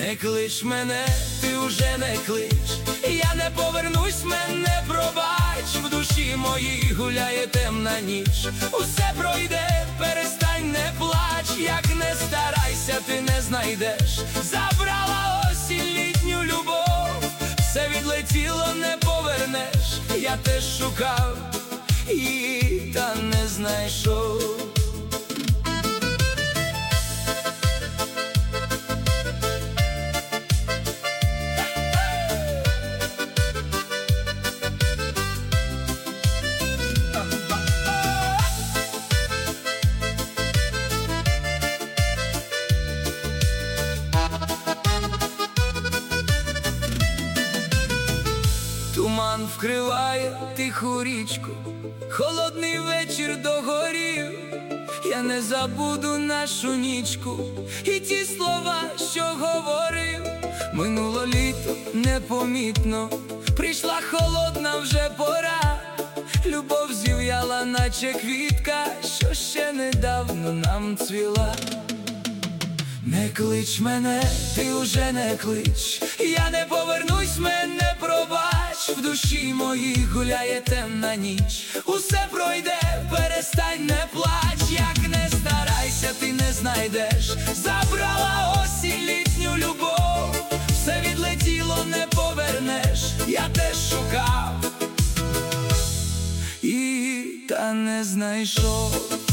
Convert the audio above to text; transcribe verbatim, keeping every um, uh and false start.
Не клич мене, ти уже не клич, я не повернусь, мене пробач. В душі моїй гуляє темна ніч. Усе пройде, перестань, не плач. Як не старайся, ти не знайдеш. Забрала осінь літню любов, все відлетіло, не повернеш. Я теж шукав і та не знайшов. Туман вкриває тиху річку, холодний вечір догорів. Я не забуду нашу нічку і ті слова, що говорив. Минуло літо непомітно, прийшла холодна вже пора. Любов зів'яла, наче квітка, що ще недавно нам цвіла. Не клич мене, ти уже не клич, я не повернусь, мене пробач. В душі моїй гуляє темна ніч. Усе пройде, перестань, не плач. Як не старайся, ти не знайдеш. Забрала осінь літню любов, все відлетіло, не повернеш. Я теж шукав і та не знайшов.